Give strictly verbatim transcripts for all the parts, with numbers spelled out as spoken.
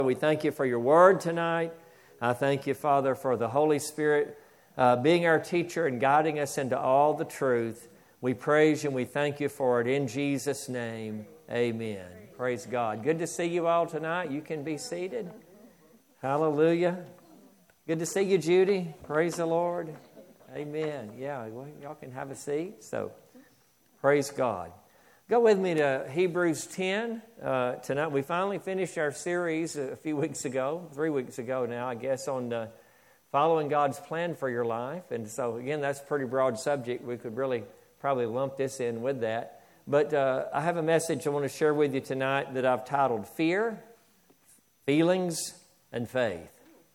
We thank you for your word tonight. I thank you, Father, for the Holy Spirit uh, being our teacher and guiding us into all the truth. We praise you and we thank you for it in Jesus' name. Amen. Praise God. Good to see you all tonight. You can be seated. Hallelujah. Good to see you, Judy. Praise the Lord. Amen. Yeah, well, y'all can have a seat. So, praise God. Go with me to Hebrews ten uh, tonight. We finally finished our series a few weeks ago, three weeks ago now, I guess, on uh, following God's plan for your life. And so, again, that's a pretty broad subject. We could really probably lump this in with that. But uh, I have a message I want to share with you tonight that I've titled Fear, Feelings, and Faith.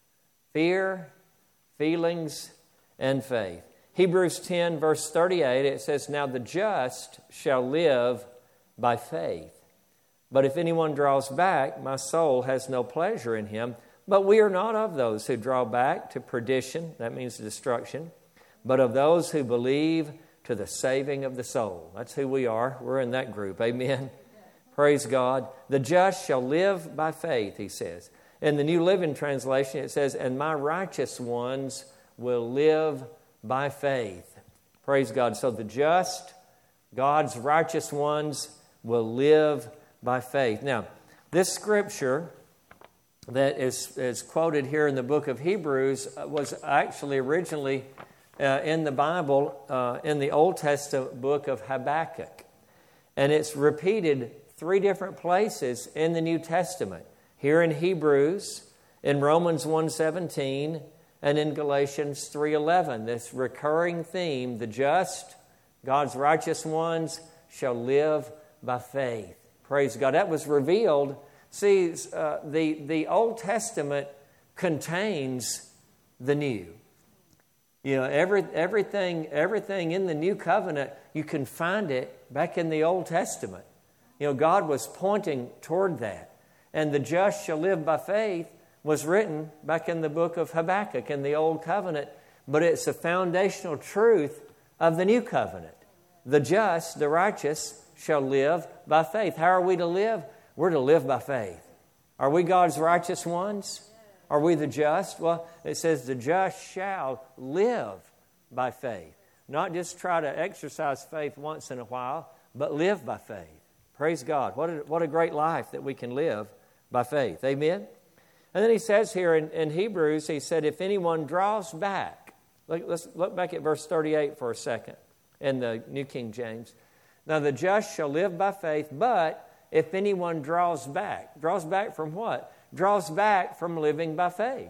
Fear, Feelings, and Faith. Hebrews ten, verse thirty-eight, it says, "Now the just shall live by faith. But if anyone draws back, my soul has no pleasure in him. But we are not of those who draw back to perdition," that means destruction, "but of those who believe to the saving of the soul." That's who we are. We're in that group. Amen. Praise God. The just shall live by faith, he says. In the New Living Translation, it says, "And my righteous ones will live by faith." Praise God. So the just, God's righteous ones, will live by faith. Now, this scripture that is, is quoted here in the book of Hebrews was actually originally uh, in the Bible, uh, in the Old Testament book of Habakkuk. And it's repeated three different places in the New Testament. Here in Hebrews, in Romans one seventeen, and in Galatians three eleven, this recurring theme, the just, God's righteous ones, shall live by faith. Praise God. That was revealed. See, uh, the, the Old Testament contains the New. You know, every, everything, everything in the New Covenant, you can find it back in the Old Testament. You know, God was pointing toward that. And the just shall live by faith was written back in the book of Habakkuk in the Old Covenant, but it's a foundational truth of the New Covenant. The just, the righteous, shall live by faith. How are we to live? We're to live by faith. Are we God's righteous ones? Are we the just? Well, it says the just shall live by faith. Not just try to exercise faith once in a while, but live by faith. Praise God. What a, what a great life that we can live by faith. Amen? And then he says here in, in Hebrews, he said, if anyone draws back. Look, let's look back at verse thirty-eight for a second in the New King James. Now the just shall live by faith, but if anyone draws back. Draws back from what? Draws back from living by faith.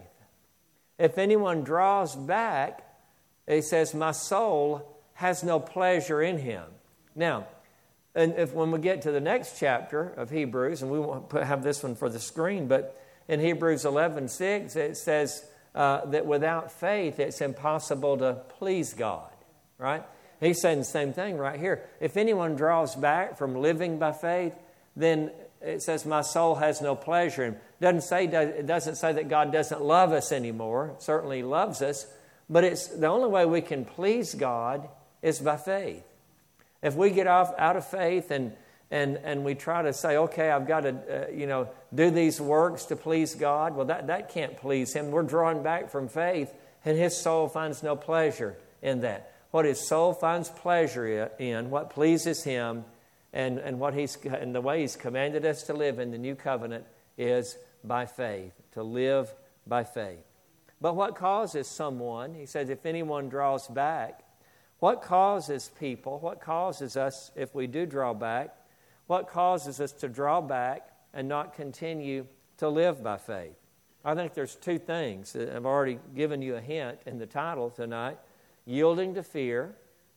If anyone draws back, he says, my soul has no pleasure in him. Now, and if when we get to the next chapter of Hebrews, and we won't put, have this one for the screen, but in Hebrews eleven six, it says uh, that without faith, it's impossible to please God, right? He's saying the same thing right here. If anyone draws back from living by faith, then it says, my soul has no pleasure in him. It doesn't say, it doesn't say that God doesn't love us anymore. Certainly he loves us. But it's the only way we can please God is by faith. If we get off out of faith and And and we try to say, okay, I've got to, uh, you know, do these works to please God. Well, that, that can't please him. We're drawing back from faith, and his soul finds no pleasure in that. What his soul finds pleasure in, what pleases him, and, and what he's and the way he's commanded us to live in the new covenant is by faith, to live by faith. But what causes someone, he says, if anyone draws back, what causes people, what causes us if we do draw back, what causes us to draw back and not continue to live by faith? I think there's two things. I've already given you a hint in the title tonight. Yielding to fear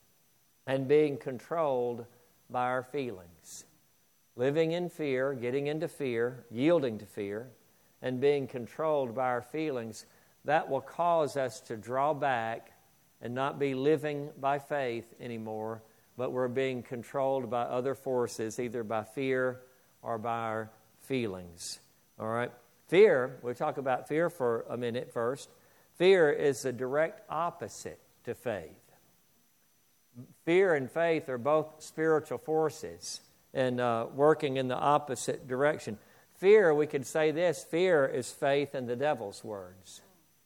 and being controlled by our feelings. Living in fear, getting into fear, yielding to fear, and being controlled by our feelings, that will cause us to draw back and not be living by faith anymore, but we're being controlled by other forces, either by fear or by our feelings. All right? Fear, we'll talk about fear for a minute first. Fear is the direct opposite to faith. Fear and faith are both spiritual forces and uh, working in the opposite direction. Fear, we could say this, fear is faith in the devil's words.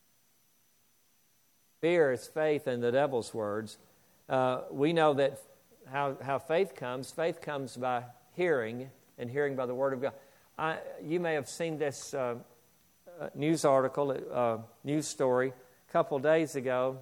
Fear is faith in the devil's words. Uh, we know that how, how faith comes. Faith comes by hearing, and hearing by the Word of God. I, you may have seen this uh, news article, uh, news story, a couple days ago.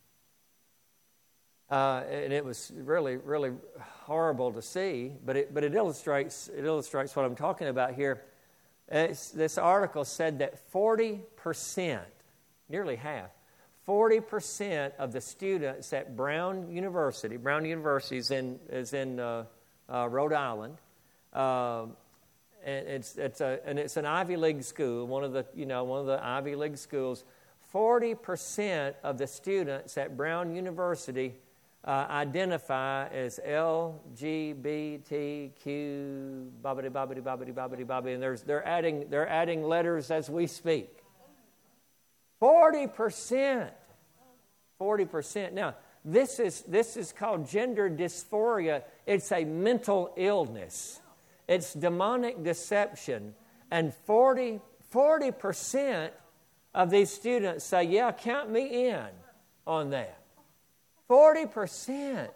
Uh, and it was really, really horrible to see, but it, but it illustrates it illustrates what I'm talking about here. It's, this article said that forty percent, nearly half, forty percent of the students at Brown University, Brown University is in is in uh, uh, Rhode Island, uh, and it's it's a and it's an Ivy League school, one of the you know one of the Ivy League schools. Forty percent of the students at Brown University Uh, identify as L G B T Q, bobbity bobbity bobbity bobbity bobbity, and there's they're adding they're adding letters as we speak. Forty percent, forty percent. Now this is this is called gender dysphoria. It's a mental illness. It's demonic deception, and forty percent of these students say, "Yeah, count me in on that." forty percent.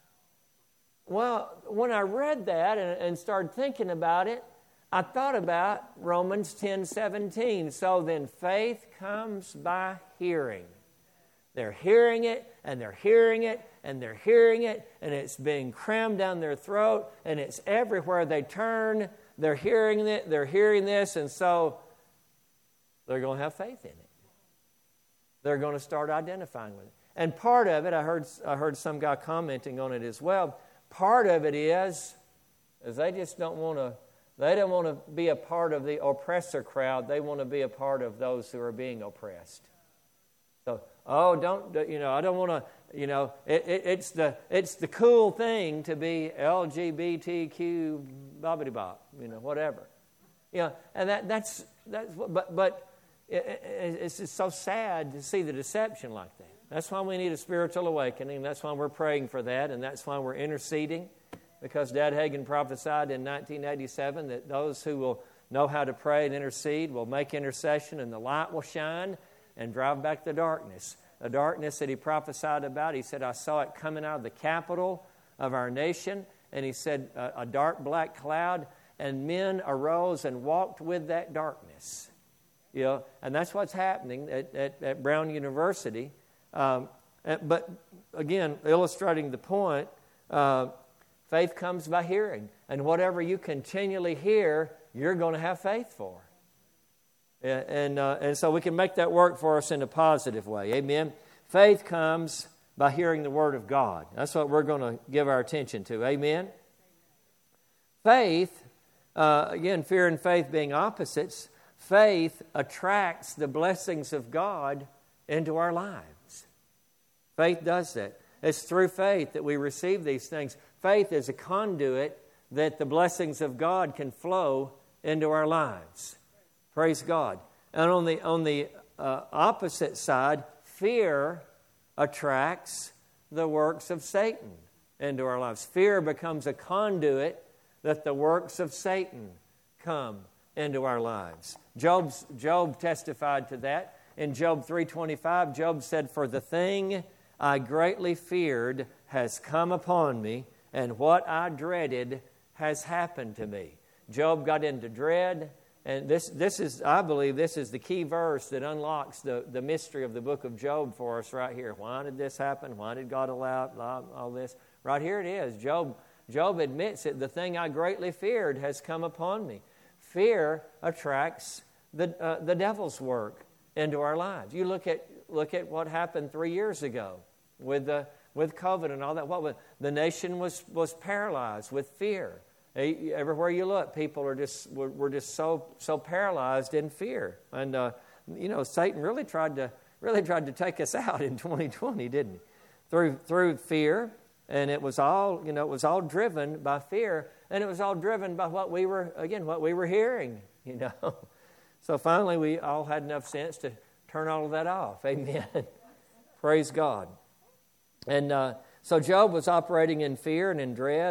Well, when I read that and, and started thinking about it, I thought about Romans ten seventeen. So then faith comes by hearing. They're hearing it, and they're hearing it, and they're hearing it, and it's being crammed down their throat, and it's everywhere they turn. They're hearing it, they're hearing this, and so they're going to have faith in it. They're going to start identifying with it. And part of it, I heard I heard some guy commenting on it as well. Part of it is, is they just don't want to. They don't want to be a part of the oppressor crowd. They want to be a part of those who are being oppressed. So, oh, don't you know? I don't want to. You know, it, it, it's the it's the cool thing to be L G B T Q, bobbity bop. You know, whatever. You know, and that that's that's. But but it, it, it's just so sad to see the deception like that. That's why we need a spiritual awakening. That's why we're praying for that, and that's why we're interceding, because Dad Hagin prophesied in nineteen eighty-seven that those who will know how to pray and intercede will make intercession, and the light will shine and drive back the darkness. The darkness that he prophesied about, he said, I saw it coming out of the capital of our nation, and he said, a, a dark black cloud, and men arose and walked with that darkness. You know, and that's what's happening at, at, at Brown University. Um, but again, illustrating the point, uh, faith comes by hearing. And whatever you continually hear, you're going to have faith for. And, and, uh, and so we can make that work for us in a positive way. Amen. Faith comes by hearing the Word of God. That's what we're going to give our attention to. Amen. Faith, uh, again, fear and faith being opposites, faith attracts the blessings of God into our lives. Faith does that. It's through faith that we receive these things. Faith is a conduit that the blessings of God can flow into our lives. Praise God. And on the on the uh, opposite side, fear attracts the works of Satan into our lives. Fear becomes a conduit that the works of Satan come into our lives. Job's, Job testified to that. In Job three twenty-five, Job said, "For the thing I greatly feared has come upon me, and what I dreaded has happened to me." Job got into dread, and this this is, I believe, this is the key verse that unlocks the, the mystery of the book of Job for us right here. Why did this happen? Why did God allow all this? Right here it is. Job, Job admits it. The thing I greatly feared has come upon me. Fear attracts the uh, the devil's work into our lives. You look at look at what happened three years ago with the with COVID and all that. What the nation was was paralyzed with fear. Everywhere you look, people are just were, were just so so paralyzed in fear. And uh, you know, Satan really tried to really tried to take us out in twenty twenty, didn't he? Through through fear, and it was all you know it was all driven by fear, and it was all driven by what we were again what we were hearing. You know, so finally we all had enough sense to turn all of that off. Amen. Praise God. And uh, so Job was operating in fear and in dread.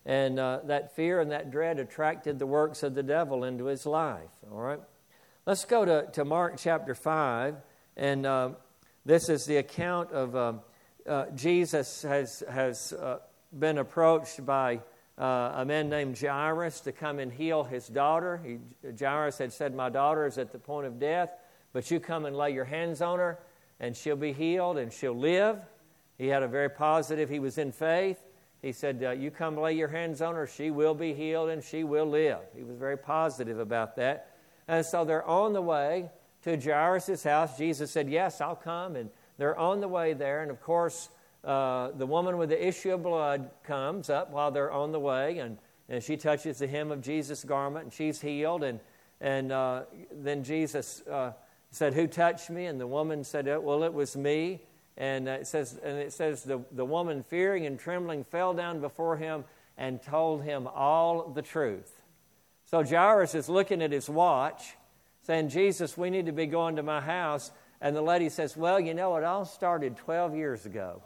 And uh, that fear and that dread attracted the works of the devil into his life. All right? Let's go to, to Mark chapter five. And uh, this is the account of uh, uh, Jesus has, has uh, been approached by uh, a man named Jairus to come and heal his daughter. He, Jairus had said, my daughter is at the point of death, but you come and lay your hands on her, and she'll be healed, and she'll live. He had a very positive, he was in faith. He said, uh, you come lay your hands on her, she will be healed, and she will live. He was very positive about that. And so they're on the way to Jairus' house. Jesus said, yes, I'll come. And they're on the way there. And, of course, uh, the woman with the issue of blood comes up while they're on the way. And, and she touches the hem of Jesus' garment, and she's healed. And, and uh, then Jesus uh, said, who touched me? And the woman said, well, it was me. And uh, it says, and it says the, the woman, fearing and trembling, fell down before him and told him all the truth. So Jairus is looking at his watch, saying, Jesus, we need to be going to my house. And the lady says, well, you know, it all started twelve years ago.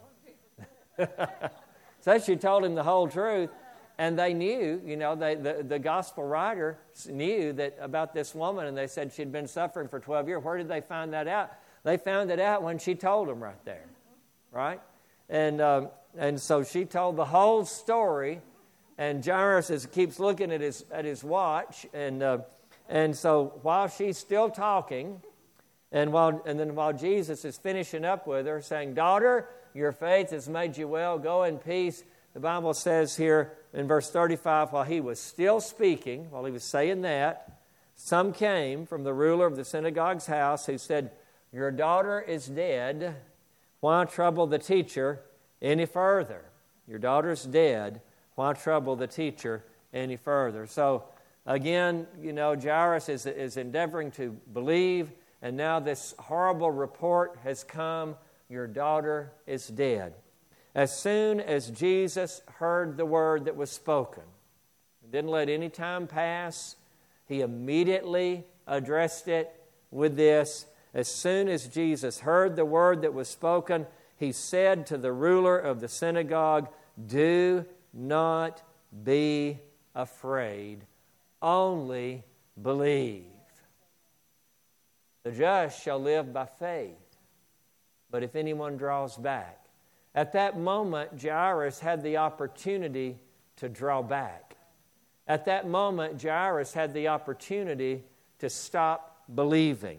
So she told him the whole truth. And they knew, you know, they, the, the gospel writer knew that about this woman, and they said she'd been suffering for twelve years. Where did they find that out? They found it out when she told them right there, right? And um, and so she told the whole story, and Jairus is, keeps looking at his at his watch, and uh, and so while she's still talking, and while and then while Jesus is finishing up with her, saying, "Daughter, your faith has made you well. Go in peace." The Bible says here in verse thirty-five, while he was still speaking, while he was saying that, some came from the ruler of the synagogue's house who said, your daughter is dead. Why trouble the teacher any further? Your daughter's dead. Why trouble the teacher any further? So, again, you know, Jairus is, is endeavoring to believe, and now this horrible report has come. Your daughter is dead. As soon as Jesus heard the word that was spoken, didn't let any time pass, he immediately addressed it with this. As soon as Jesus heard the word that was spoken, he said to the ruler of the synagogue, do not be afraid, only believe. The just shall live by faith, but if anyone draws back. At that moment, Jairus had the opportunity to draw back. At that moment, Jairus had the opportunity to stop believing.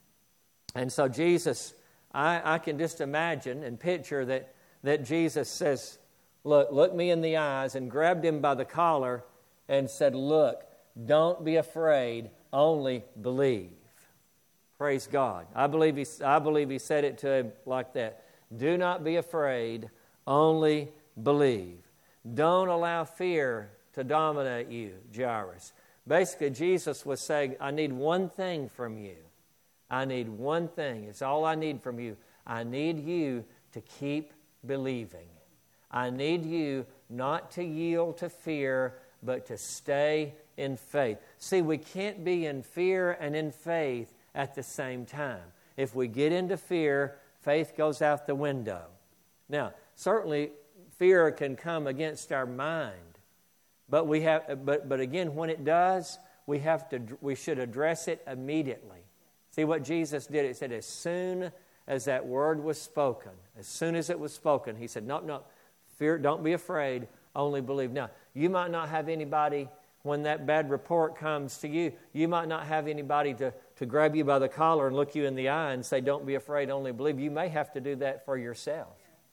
And so Jesus, I, I can just imagine and picture that, that Jesus says, look, look me in the eyes, and grabbed him by the collar and said, look, don't be afraid, only believe. Praise God. I believe he, I believe he said it to him like that. Do not be afraid, only believe. Don't allow fear to dominate you, Jairus. Basically, Jesus was saying, I need one thing from you. I need one thing. It's all I need from you. I need you to keep believing. I need you not to yield to fear, but to stay in faith. See, we can't be in fear and in faith at the same time. If we get into fear, faith goes out the window. Now, certainly fear can come against our mind, but we have but but again, when it does, we have to we should address it immediately. See what Jesus did? It said, as soon as that word was spoken, as soon as it was spoken, he said, no, no, fear, don't be afraid, only believe. Now, you might not have anybody, when that bad report comes to you, you might not have anybody to, to grab you by the collar and look you in the eye and say, don't be afraid, only believe. You may have to do that for yourself.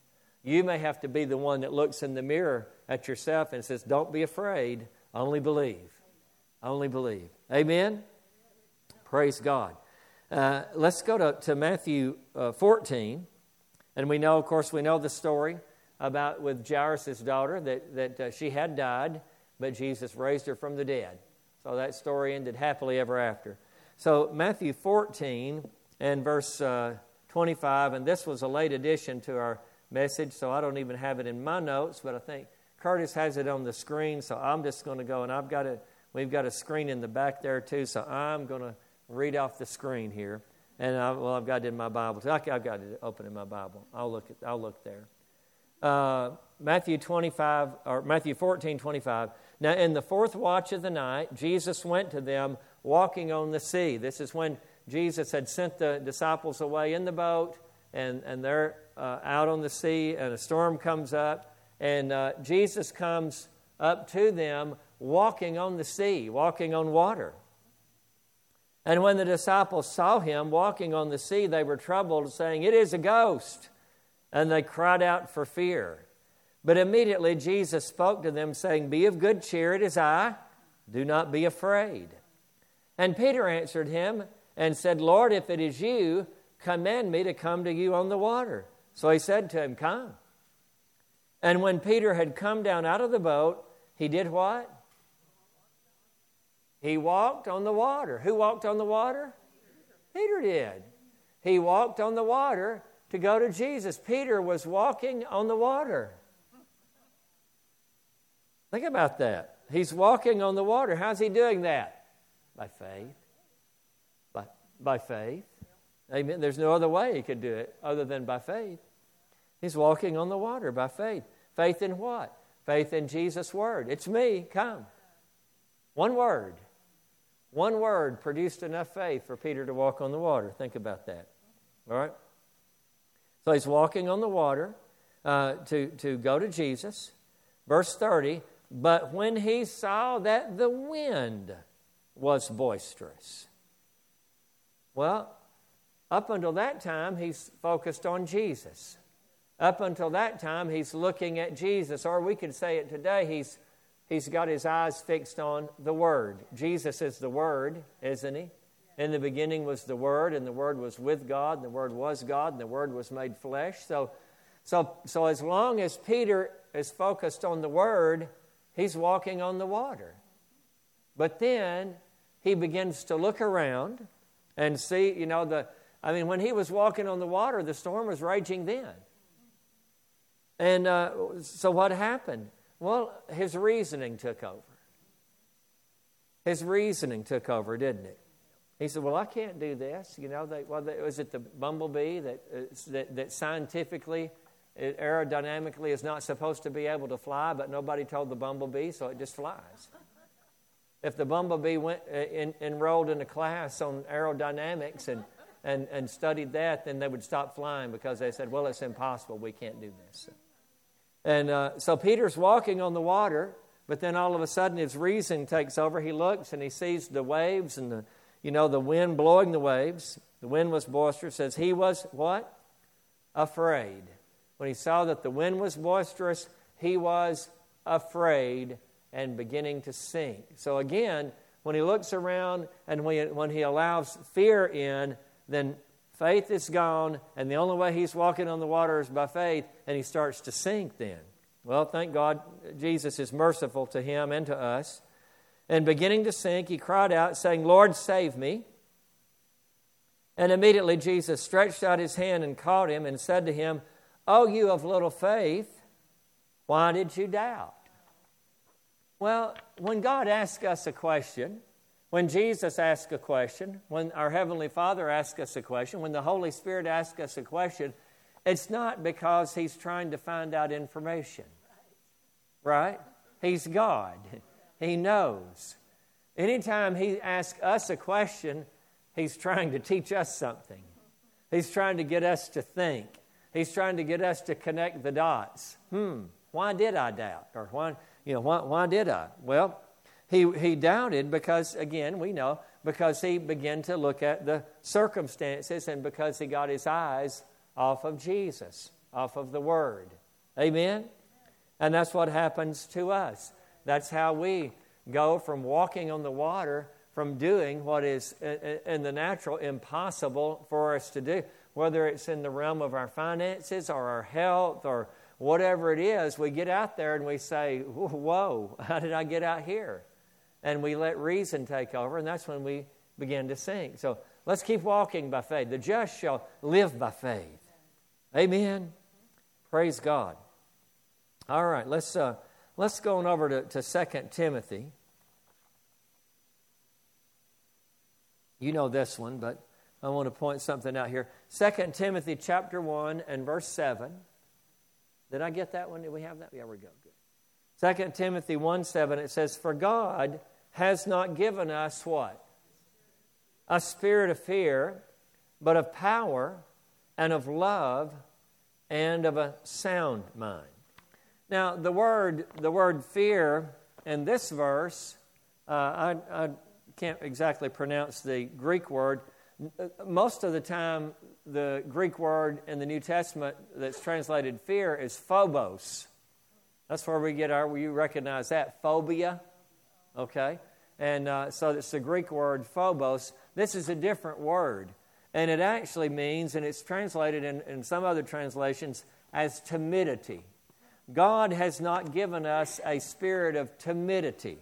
You may have to be the one that looks in the mirror at yourself and says, don't be afraid, only believe. Only believe. Amen? Praise God. Uh, let's go to, to Matthew uh, fourteen. And we know, of course, we know the story about with Jairus' daughter that, that uh, she had died, but Jesus raised her from the dead. So that story ended happily ever after. So Matthew fourteen and verse uh, twenty-five, and this was a late addition to our message, so I don't even have it in my notes, but I think Curtis has it on the screen, so I'm just going to go, and I've got it. We've got a screen in the back there too, so I'm going to read off the screen here. And I, well, I've got it in my Bible too. I've got it open in my Bible. I'll look at. I'll look there. Uh, Matthew twenty-five, or Matthew fourteen, twenty-five. Now in the fourth watch of the night, Jesus went to them walking on the sea. This is when Jesus had sent the disciples away in the boat, and, and they're uh, out on the sea, and a storm comes up, and uh, Jesus comes up to them walking on the sea, walking on water. And when the disciples saw him walking on the sea, they were troubled, saying, "It is a ghost." And they cried out for fear. But immediately Jesus spoke to them, saying, "Be of good cheer, it is I. Do not be afraid." And Peter answered him and said, "Lord, if it is you, command me to come to you on the water." So he said to him, "Come." And when Peter had come down out of the boat, he did what? He walked on the water. Who walked on the water? Peter did. He walked on the water to go to Jesus. Peter was walking on the water. Think about that. He's walking on the water. How's he doing that? By faith. By, by faith. Amen. There's no other way he could do it other than by faith. He's walking on the water by faith. Faith in what? Faith in Jesus' word. It's me, come. One word. One word produced enough faith for Peter to walk on the water. Think about that. All right? So he's walking on the water uh, to, to go to Jesus. Verse thirty, but when he saw that the wind was boisterous. Well, up until that time, he's focused on Jesus. Up until that time, he's looking at Jesus. Or we could say it today, he's He's got his eyes fixed on the Word. Jesus is the Word, isn't he? In the beginning was the Word, and the Word was with God, and the Word was God, and the Word was made flesh. So, so, so as long as Peter is focused on the Word, he's walking on the water. But then he begins to look around and see, you know, the. I mean, when he was walking on the water, the storm was raging then. And uh, so what happened? Well, his reasoning took over. His reasoning took over, didn't it? He said, well, I can't do this. You know, they, well, they, was it the bumblebee that, uh, that, that scientifically, it, aerodynamically is not supposed to be able to fly, but nobody told the bumblebee, so it just flies. If the bumblebee went uh, in, enrolled in a class on aerodynamics and, and, and studied that, then they would stop flying because they said, well, it's impossible. We can't do this. And uh, so Peter's walking on the water, but then all of a sudden his reason takes over. He looks and he sees the waves and the, you know, the wind blowing the waves. The wind was boisterous. Says he was what? Afraid. When he saw that the wind was boisterous, he was afraid and beginning to sink. So again, when he looks around and when he, when he allows fear in, then faith is gone, and the only way he's walking on the water is by faith, and he starts to sink then. Well, thank God Jesus is merciful to him and to us. And beginning to sink, he cried out, saying, Lord, save me. And immediately Jesus stretched out his hand and caught him and said to him, O you of little faith, why did you doubt? Well, when God asks us a question, when Jesus asks a question, when our Heavenly Father asks us a question, when the Holy Spirit asks us a question, it's not because He's trying to find out information, right? He's God. He knows. Anytime He asks us a question, He's trying to teach us something. He's trying to get us to think. He's trying to get us to connect the dots. Hmm, why did I doubt? Or why, you know, why, why did I? Well, He he doubted because, again, we know, because he began to look at the circumstances and because he got his eyes off of Jesus, off of the Word. Amen? And that's what happens to us. That's how we go from walking on the water, from doing what is in the natural impossible for us to do. Whether it's in the realm of our finances or our health or whatever it is, we get out there and we say, whoa, how did I get out here? And we let reason take over, and that's when we begin to sink. So let's keep walking by faith. The just shall live by faith. Amen. Praise God. All right, let's uh, let's go on over to, to Second Timothy. You know this one, but I want to point something out here. Second Timothy chapter one and verse seven. Did I get that one? Did we have that? Yeah, we go. Good. Second Timothy one seven, it says, "For God has not given us" what? "A spirit of fear, but of power and of love and of a sound mind." Now, the word the word fear in this verse, uh, I, I can't exactly pronounce the Greek word. Most of the time, the Greek word in the New Testament that's translated fear is phobos. That's where we get our, you recognize that, phobia, okay? And uh, so it's the Greek word phobos. This is a different word. And it actually means, and it's translated in, in some other translations, as timidity. God has not given us a spirit of timidity,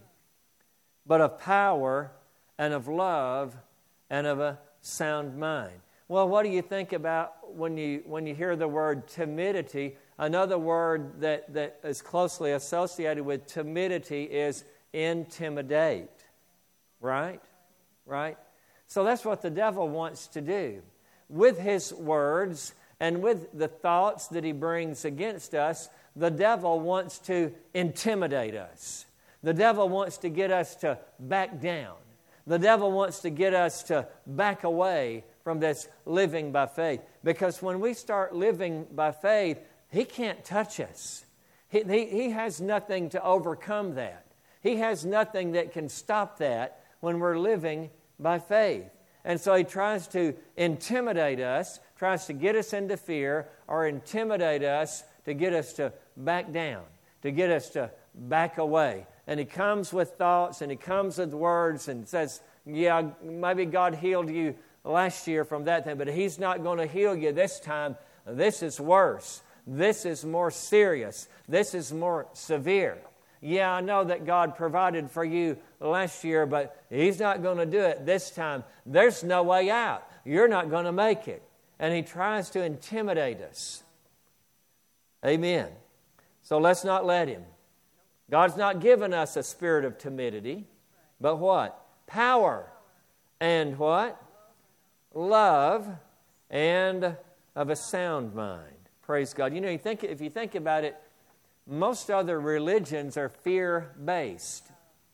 but of power and of love and of a sound mind. Well, what do you think about when you when you hear the word timidity? Another word that, that is closely associated with timidity is intimidate. Right? Right? So that's what the devil wants to do. With his words and with the thoughts that he brings against us, the devil wants to intimidate us. The devil wants to get us to back down. The devil wants to get us to back away from this living by faith. Because when we start living by faith, he can't touch us. He, he, he has nothing to overcome that. He has nothing that can stop that when we're living by faith. And so he tries to intimidate us, tries to get us into fear, or intimidate us to get us to back down, to get us to back away. And he comes with thoughts and he comes with words and says, yeah, maybe God healed you last year from that thing, but he's not going to heal you this time. This is worse. This is more serious. This is more severe. Yeah, I know that God provided for you last year, but he's not going to do it this time. There's no way out. You're not going to make it. And he tries to intimidate us. Amen. So let's not let him. God's not given us a spirit of timidity, but what? Power and what? Love and of a sound mind. Praise God. You know, you think, if you think about it, most other religions are fear-based.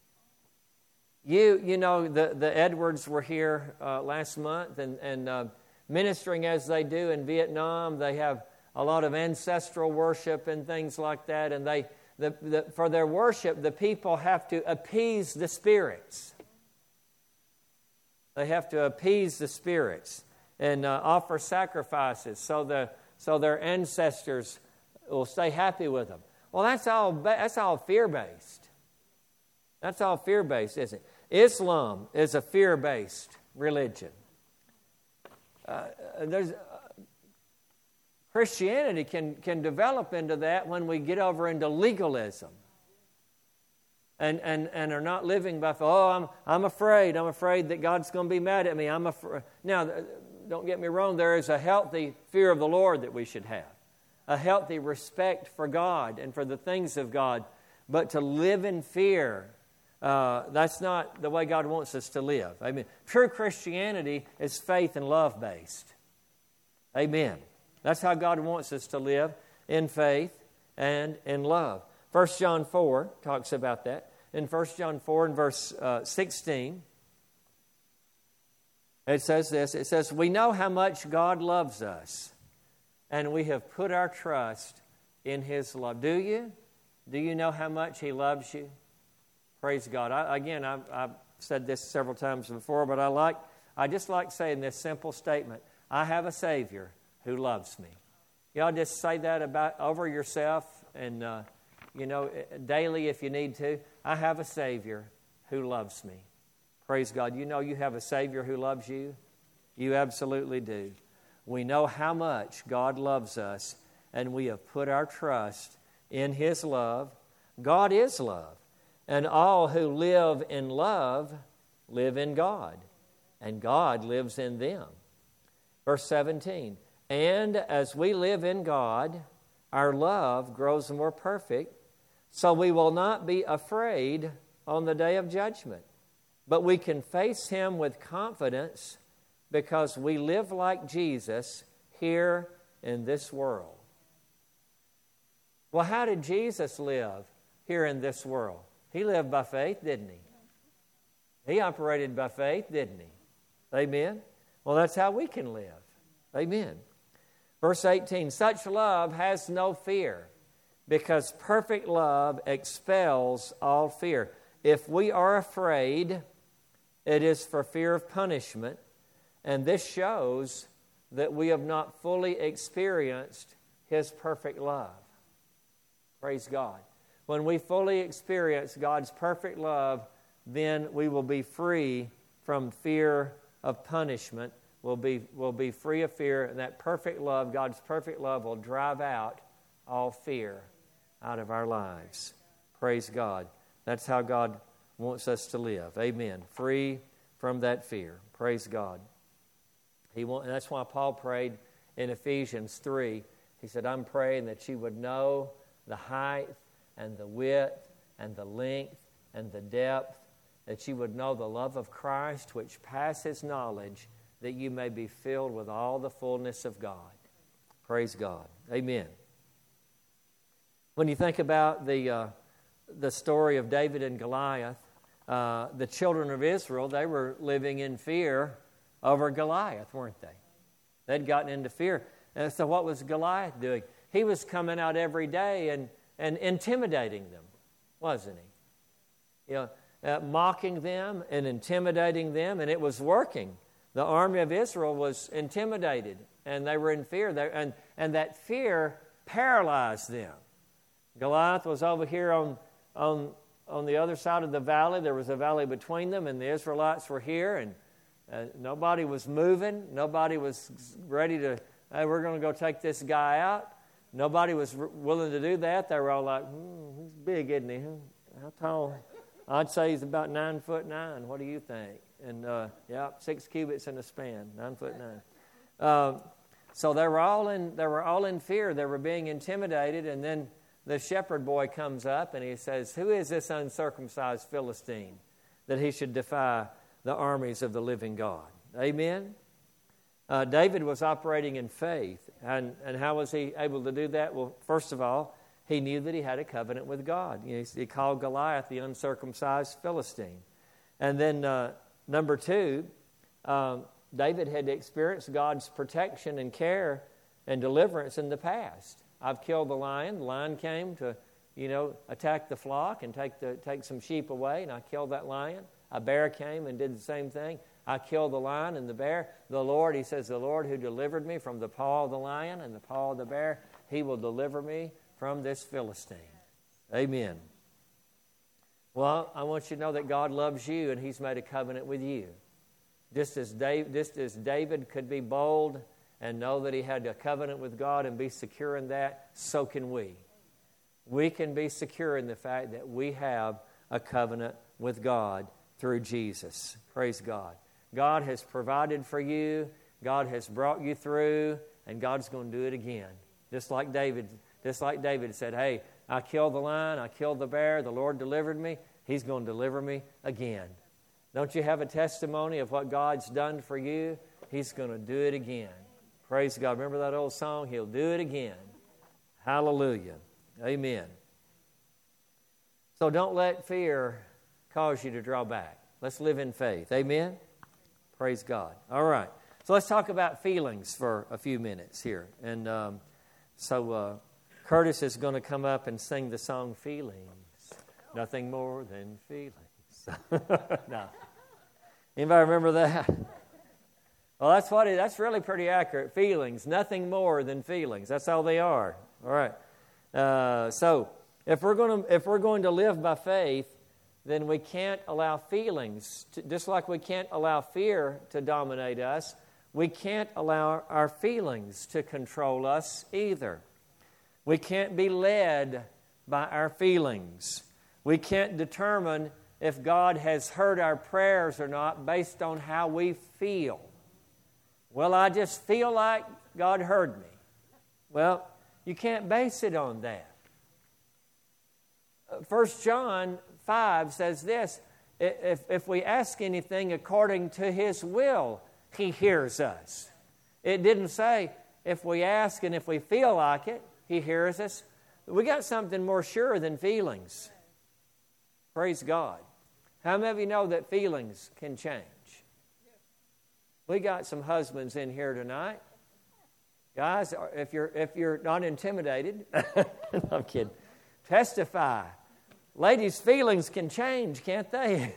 You, you know, the, the Edwards were here uh, last month and, and uh, ministering as they do in Vietnam. They have a lot of ancestral worship and things like that, and they The, the, for their worship, the people have to appease the spirits. They have to appease the spirits and uh, offer sacrifices so the so their ancestors will stay happy with them. Well, that's all that's all fear-based. That's all fear-based, isn't it? Islam is a fear-based religion. Uh, there's. Christianity can, can develop into that when we get over into legalism and, and, and are not living by, oh, I'm, I'm afraid. I'm afraid that God's going to be mad at me. I'm afraid. Now, don't get me wrong. There is a healthy fear of the Lord that we should have, a healthy respect for God and for the things of God. But to live in fear, uh, that's not the way God wants us to live. I mean, true Christianity is faith and love based. Amen. That's how God wants us to live, in faith and in love. First John four talks about that. In First John four and verse uh, sixteen, it says this. It says, "We know how much God loves us, and we have put our trust in His love." Do you? Do you know how much He loves you? Praise God. I, again, I've, I've said this several times before, but I like I just like saying this simple statement. I have a Savior who loves me. Y'all just say that about over yourself and, uh, you know, daily if you need to. I have a Savior who loves me. Praise God. You know you have a Savior who loves you? You absolutely do. We know how much God loves us, and we have put our trust in His love. God is love, and all who live in love live in God, and God lives in them. Verse seventeen, "And as we live in God, our love grows more perfect, so we will not be afraid on the day of judgment, but we can face Him with confidence because we live like Jesus here in this world." Well, how did Jesus live here in this world? He lived by faith, didn't he? He operated by faith, didn't he? Amen? Well, that's how we can live. Amen. Verse eighteen, such love has no fear, because perfect love expels all fear. If we are afraid, it is for fear of punishment, and this shows that we have not fully experienced His perfect love. Praise God. When we fully experience God's perfect love, then we will be free from fear of punishment. We'll be, we'll be free of fear, and that perfect love, God's perfect love, will drive out all fear out of our lives. Praise God. That's how God wants us to live. Amen. Free from that fear. Praise God. He want, and that's why Paul prayed in Ephesians three. He said, I'm praying that you would know the height and the width and the length and the depth, that you would know the love of Christ which passes knowledge, that you may be filled with all the fullness of God. Praise God. Amen. When you think about the uh, the story of David and Goliath, uh, the children of Israel, they were living in fear over Goliath, weren't they? They'd gotten into fear. And so what was Goliath doing? He was coming out every day and, and intimidating them, wasn't he? You know, uh, mocking them and intimidating them, and it was working. The army of Israel was intimidated, and they were in fear, they, and, and that fear paralyzed them. Goliath was over here on, on, on the other side of the valley. There was a valley between them, and the Israelites were here, and uh, nobody was moving. Nobody was ready to, hey, we're going to go take this guy out. Nobody was r- willing to do that. They were all like, hmm, he's big, isn't he? How tall? I'd say he's about nine foot nine. What do you think? And, uh, yeah, six cubits in a span, nine foot nine. Uh, so they were all in, they were all in fear. They were being intimidated, and then the shepherd boy comes up and he says, who is this uncircumcised Philistine that he should defy the armies of the living God? Amen? Uh, David was operating in faith. And, and how was he able to do that? Well, first of all, he knew that he had a covenant with God. You know, he called Goliath the uncircumcised Philistine. And then uh, number two, um, David had experienced God's protection and care and deliverance in the past. I've killed the lion. The lion came to, you know, attack the flock and take the take some sheep away, and I killed that lion. A bear came and did the same thing. I killed the lion and the bear. The Lord, he says, the Lord who delivered me from the paw of the lion and the paw of the bear, he will deliver me from this Philistine. Amen. Well, I want you to know that God loves you, and he's made a covenant with you. Just as David, just as David could be bold and know that he had a covenant with God and be secure in that, so can we. We can be secure in the fact that we have a covenant with God through Jesus. Praise God. God has provided for you. God has brought you through, and God's going to do it again. Just like David, just like David said, hey, I killed the lion, I killed the bear, the Lord delivered me. He's going to deliver me again. Don't you have a testimony of what God's done for you? He's going to do it again. Praise God. Remember that old song? He'll do it again. Hallelujah. Amen. So don't let fear cause you to draw back. Let's live in faith. Amen? Praise God. All right. So let's talk about feelings for a few minutes here. And um, so uh, Curtis is going to come up and sing the song Feelings. Nothing more than feelings. No. Anybody remember that? Well, that's what it, that's really pretty accurate. Feelings, nothing more than feelings. That's all they are. All right. Uh, so if we're going to if we're going to live by faith, then we can't allow feelings, to, just like we can't allow fear to dominate us. We can't allow our feelings to control us either. We can't be led by our feelings. We can't determine if God has heard our prayers or not based on how we feel. Well, I just feel like God heard me. Well, you can't base it on that. First John five says this, if, if we ask anything according to His will, He hears us. It didn't say if we ask and if we feel like it, He hears us. we got something more sure than feelings. Praise God. How many of you know that feelings can change? We got some husbands in here tonight. Guys, if you're if you're not intimidated, I'm kidding. Testify. Ladies' feelings can change, can't they?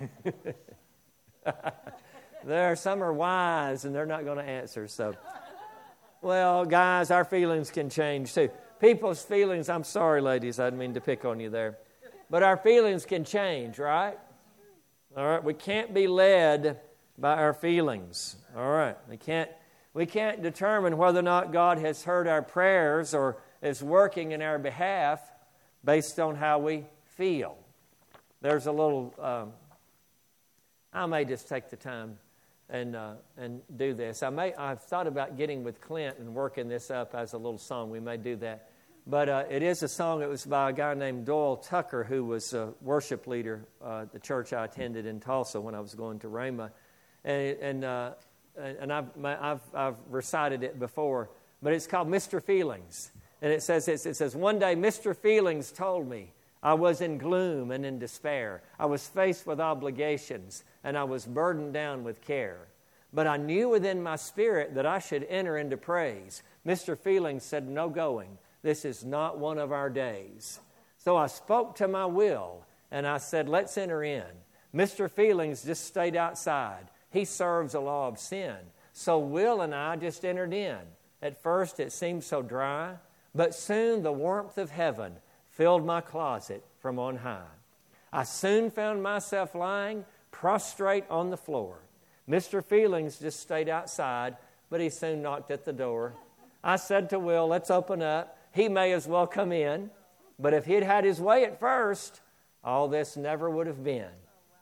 There, some are wise and they're not going to answer. So, well, guys, our feelings can change too. People's feelings, I'm sorry, ladies, I didn't mean to pick on you there. But our feelings can change, right? All right, we can't be led by our feelings. All right, we can't we can't determine whether or not God has heard our prayers or is working in our behalf based on how we feel. There's a little, um, I may just take the time and uh, and do this. I may I've thought about getting with Clint and working this up as a little song. We may do that. But uh, it is a song that was by a guy named Doyle Tucker, who was a worship leader uh, at the church I attended in Tulsa when I was going to Rhema. And and, uh, and I've, I've, I've recited it before. But it's called Mister Feelings. And it says, it says, one day Mister Feelings told me I was in gloom and in despair. I was faced with obligations, and I was burdened down with care. But I knew within my spirit that I should enter into praise. Mister Feelings said, no going. This is not one of our days. So I spoke to my will, and I said, let's enter in. Mister Feelings just stayed outside. He serves a law of sin. So Will and I just entered in. At first it seemed so dry, but soon the warmth of heaven filled my closet from on high. I soon found myself lying prostrate on the floor. Mister Feelings just stayed outside, but he soon knocked at the door. I said to Will, let's open up. He may as well come in. But if he'd had his way at first, all this never would have been.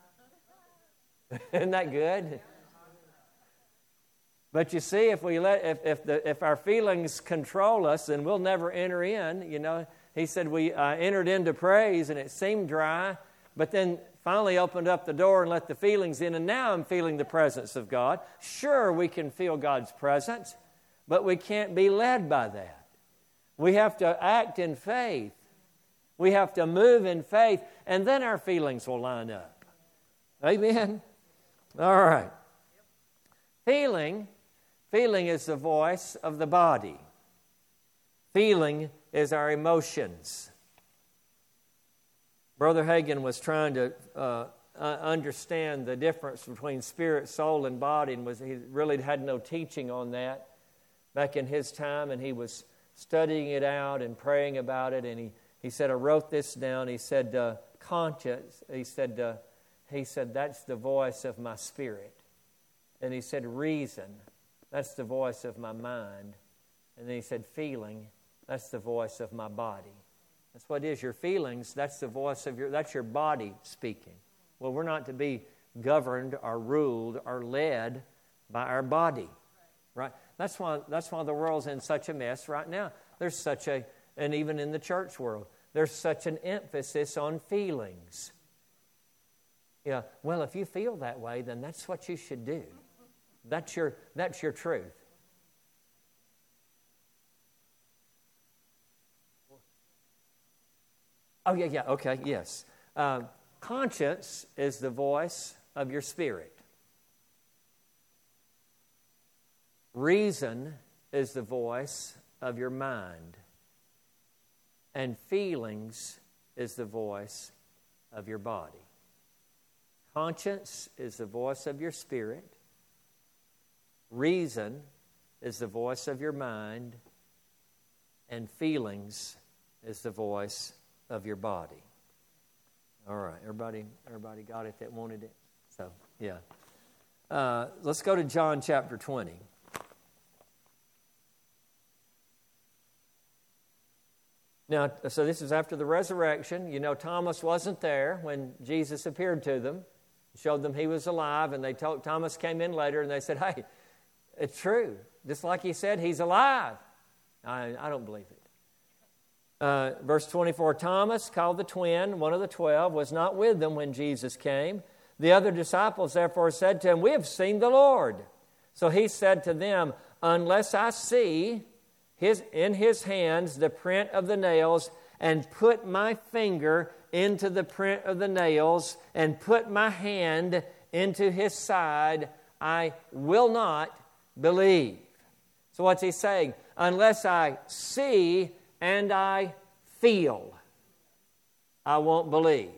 Isn't that good? But you see, if we let if if, the, if our feelings control us, then we'll never enter in. You know, he said we uh, entered into praise, and it seemed dry, but then finally opened up the door and let the feelings in, and now I'm feeling the presence of God. Sure, we can feel God's presence, but we can't be led by that. We have to act in faith. We have to move in faith, and then our feelings will line up. Amen? All right. Feeling, feeling is the voice of the body. Feeling is our emotions. Brother Hagin was trying to uh, understand the difference between spirit, soul, and body, and was he really had no teaching on that back in his time, and he was studying it out and praying about it, and he, he said, I wrote this down. He said, uh, conscience, he said, uh, he said, that's the voice of my spirit. And he said, reason, that's the voice of my mind. And then he said, feeling, that's the voice of my body. That's what it is, your feelings, that's the voice of your, that's your body speaking. Well, we're not to be governed or ruled or led by our body, right? That's why that's why the world's in such a mess right now. There's such a, and even in the church world, there's such an emphasis on feelings. Yeah, well, if you feel that way, then that's what you should do. That's your that's your truth. Oh, yeah, yeah, okay, yes. Uh, conscience is the voice of your spirit. Reason is the voice of your mind. And feelings is the voice of your body. Conscience is the voice of your spirit. Reason is the voice of your mind. And feelings is the voice of your body. All right, everybody, everybody got it that wanted it? So, yeah. Uh, let's go to John chapter twenty. Now, so this is after the resurrection. You know, Thomas wasn't there when Jesus appeared to them, showed them he was alive, and they told Thomas came in later, and they said, hey, it's true. Just like he said, he's alive. I, I don't believe it. Uh, verse twenty-four, Thomas, called the twin, one of the twelve, was not with them when Jesus came. The other disciples therefore said to him, we have seen the Lord. So he said to them, unless I see his in his hands the print of the nails, and put my finger into the print of the nails and put my hand into his side, I will not believe. So what's he saying? Unless I see and I feel, I won't believe.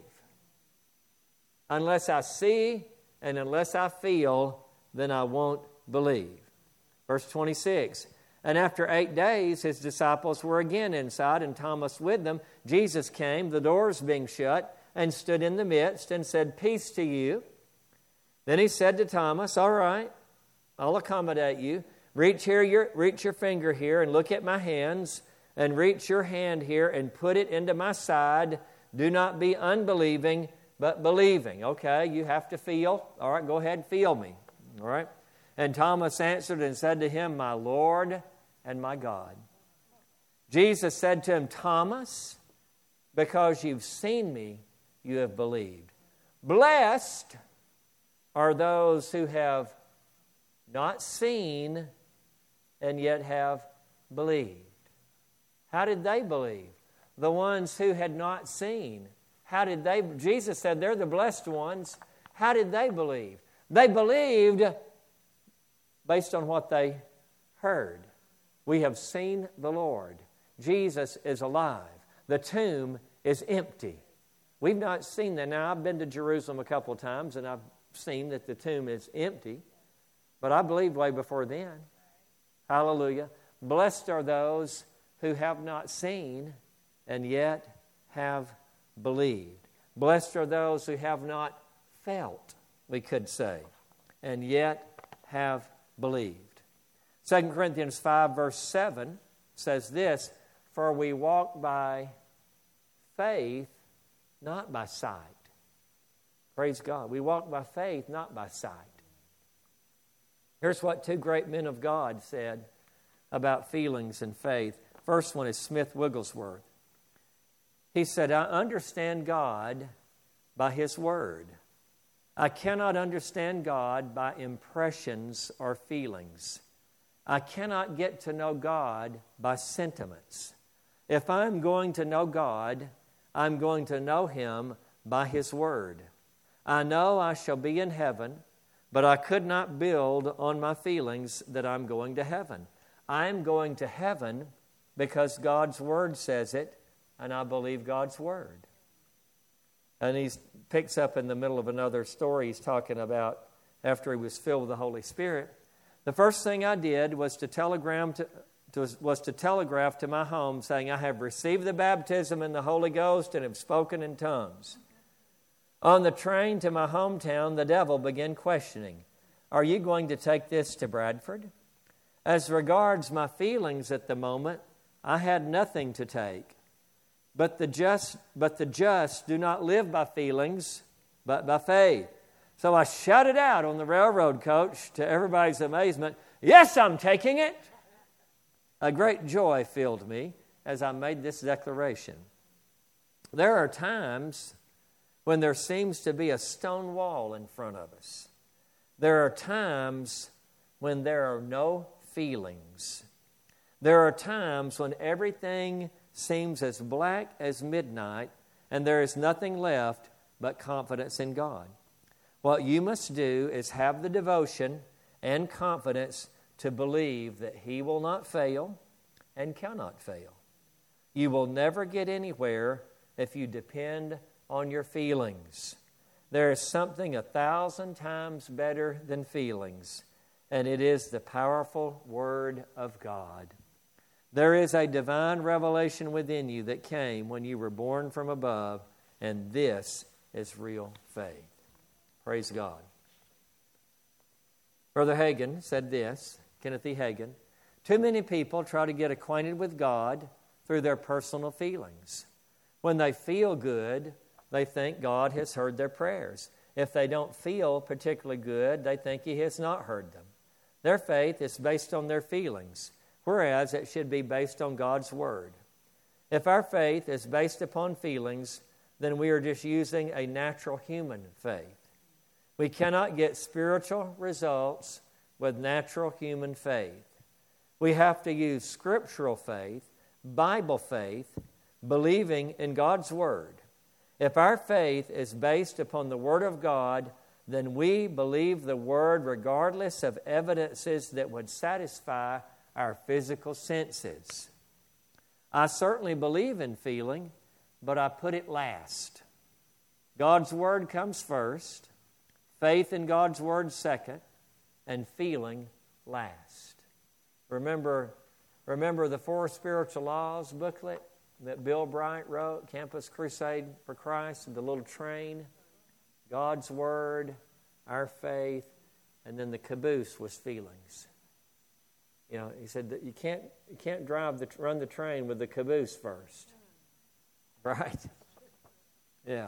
Unless I see and unless I feel, then I won't believe. Verse twenty-six, and after eight days, his disciples were again inside, and Thomas with them. Jesus came, the doors being shut, and stood in the midst, and said, "Peace to you." Then he said to Thomas, "All right, I'll accommodate you. Reach here, your, reach your finger here, and look at my hands, and reach your hand here, and put it into my side. Do not be unbelieving, but believing." Okay, you have to feel. All right, go ahead and feel me. All right. And Thomas answered and said to him, "My Lord and my God." Jesus said to him, "Thomas, because you've seen me, you have believed. Blessed are those who have not seen and yet have believed." How did they believe? The ones who had not seen. How did they? Jesus said they're the blessed ones. How did they believe? They believed based on what they heard. We have seen the Lord. Jesus is alive. The tomb is empty. We've not seen that. Now, I've been to Jerusalem a couple of times, and I've seen that the tomb is empty. But I believed way before then. Hallelujah. Blessed are those who have not seen and yet have believed. Blessed are those who have not felt, we could say, and yet have believed. Second Corinthians five verse seven says this, "For we walk by faith, not by sight." Praise God. We walk by faith, not by sight. Here's what two great men of God said about feelings and faith. First one is Smith Wigglesworth. He said, "I understand God by His Word. I cannot understand God by impressions or feelings. I cannot get to know God by sentiments. If I'm going to know God, I'm going to know Him by His Word. I know I shall be in heaven, but I could not build on my feelings that I'm going to heaven. I'm going to heaven because God's Word says it, and I believe God's Word." And he picks up in the middle of another story he's talking about after he was filled with the Holy Spirit. "The first thing I did was to telegram to, to, was to telegraph to my home saying, 'I have received the baptism in the Holy Ghost and have spoken in tongues.' On the train to my hometown, the devil began questioning, 'Are you going to take this to Bradford?' As regards my feelings at the moment, I had nothing to take. But the just, but the just do not live by feelings, but by faith. So I shouted out on the railroad coach to everybody's amazement, 'Yes, I'm taking it!' A great joy filled me as I made this declaration. There are times when there seems to be a stone wall in front of us. There are times when there are no feelings. There are times when everything seems as black as midnight and there is nothing left but confidence in God. What you must do is have the devotion and confidence to believe that He will not fail and cannot fail. You will never get anywhere if you depend on your feelings. There is something a thousand times better than feelings, and it is the powerful Word of God. There is a divine revelation within you that came when you were born from above, and this is real faith." Praise God. Brother Hagin said this, Kenneth E. Hagin, "Too many people try to get acquainted with God through their personal feelings. When they feel good, they think God has heard their prayers. If they don't feel particularly good, they think He has not heard them. Their faith is based on their feelings, whereas it should be based on God's Word. If our faith is based upon feelings, then we are just using a natural human faith. We cannot get spiritual results with natural human faith. We have to use scriptural faith, Bible faith, believing in God's Word. If our faith is based upon the Word of God, then we believe the Word regardless of evidences that would satisfy our physical senses. I certainly believe in feeling, but I put it last. God's Word comes first, faith in God's Word second, and feeling last. Remember, remember the Four Spiritual Laws booklet that Bill Bryant wrote, Campus Crusade for Christ, the little train? God's Word, our faith, and then the caboose was feelings. You know, he said that you can't you can't drive the run the train with the caboose first, right? Yeah.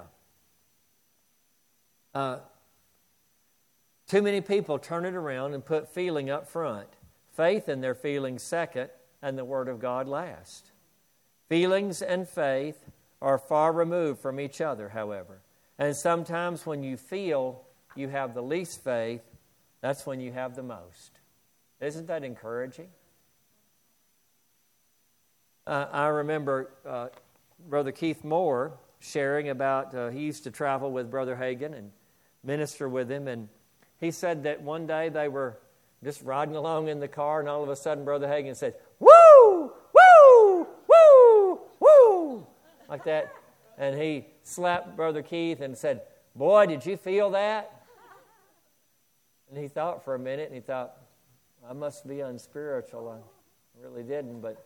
Uh, too many people turn it around and put feeling up front, faith in their feelings second, and the Word of God last. Feelings and faith are far removed from each other, however. And sometimes when you feel you have the least faith, that's when you have the most. Isn't that encouraging? Uh, I remember uh, Brother Keith Moore sharing about, uh, he used to travel with Brother Hagin and minister with him, and he said that one day they were just riding along in the car, and all of a sudden Brother Hagin said, "Woo! Woo! Woo! Woo!" like that. And he slapped Brother Keith and said, "Boy, did you feel that?" And he thought for a minute, and he thought, I must be unspiritual. I really didn't, but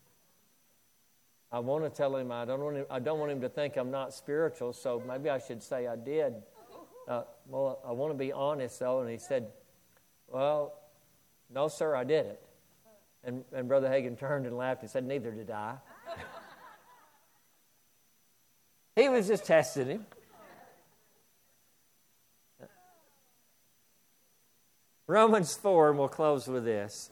I want to tell him I don't want him, I don't want him to think I'm not spiritual, so maybe I should say I did. Uh, well, I want to be honest, though. And he said, "Well, no, sir, I didn't." And, and Brother Hagin turned and laughed and said, "Neither did I." He was just testing him. Romans four, and we'll close with this.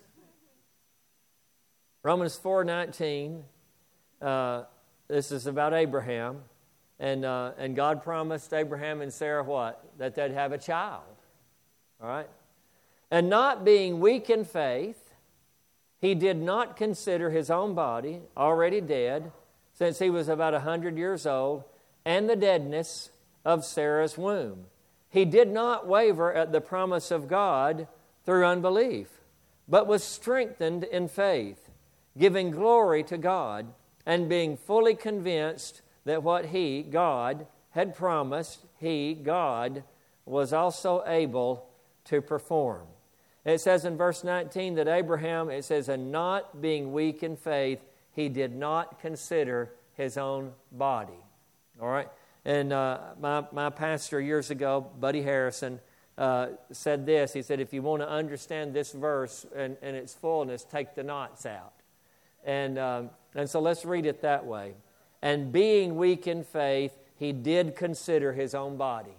Romans four nineteen, uh, this is about Abraham. And uh, and God promised Abraham and Sarah what? That they'd have a child. All right? "And not being weak in faith, he did not consider his own body already dead, since he was about a hundred years old, and the deadness of Sarah's womb. He did not waver at the promise of God through unbelief, but was strengthened in faith, giving glory to God, and being fully convinced that what he, God, had promised, he, God, was also able to perform." It says in verse nineteen that Abraham, it says, "and not being weak in faith, he did not consider his own body." All right? And uh, my, my pastor years ago, Buddy Harrison, uh, said this. He said, if you want to understand this verse and, and its fullness, take the knots out. And, um, and so let's read it that way. "And being weak in faith, he did consider his own body."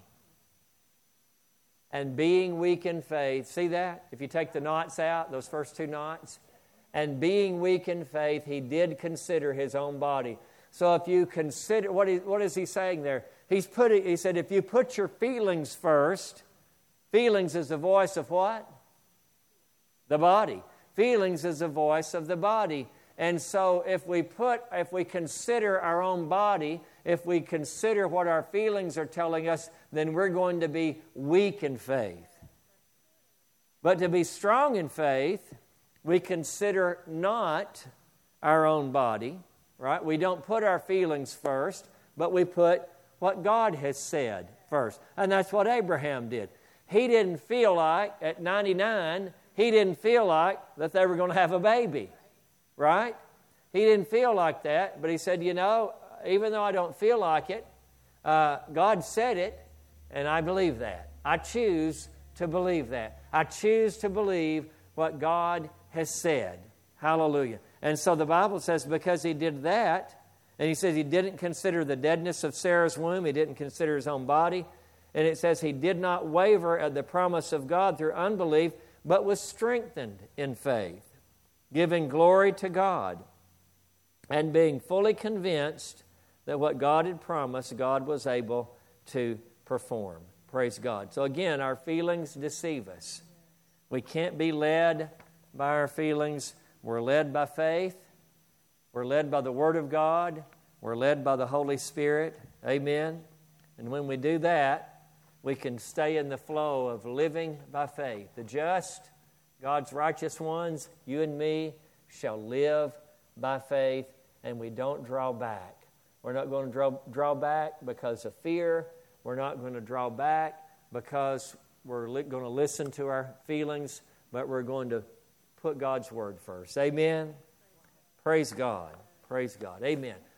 And being weak in faith, see that? If you take the knots out, those first two knots. And being weak in faith, he did consider his own body. So if you consider, what is, what is he saying there? He's putting, he said, if you put your feelings first, feelings is the voice of what? The body. Feelings is the voice of the body. And so if we put, if we consider our own body, if we consider what our feelings are telling us, then we're going to be weak in faith. But to be strong in faith, we consider not our own body, right? We don't put our feelings first, but we put what God has said first. And that's what Abraham did. He didn't feel like, at ninety-nine, he didn't feel like that they were going to have a baby. Right? He didn't feel like that, but he said, you know, even though I don't feel like it, uh, God said it, and I believe that. I choose to believe that. I choose to believe what God has said. Hallelujah. And so the Bible says because he did that, and he says he didn't consider the deadness of Sarah's womb, he didn't consider his own body, and it says he did not waver at the promise of God through unbelief, but was strengthened in faith, giving glory to God, and being fully convinced that what God had promised, God was able to perform. Praise God. So again, our feelings deceive us. We can't be led by our feelings. We're led by faith. We're led by the Word of God. We're led by the Holy Spirit. Amen. And when we do that, we can stay in the flow of living by faith. The just, God's righteous ones, you and me, shall live by faith, and we don't draw back. We're not going to draw, draw back because of fear. We're not going to draw back because we're li- going to listen to our feelings, but we're going to put God's Word first. Amen? Praise God. Praise God. Amen.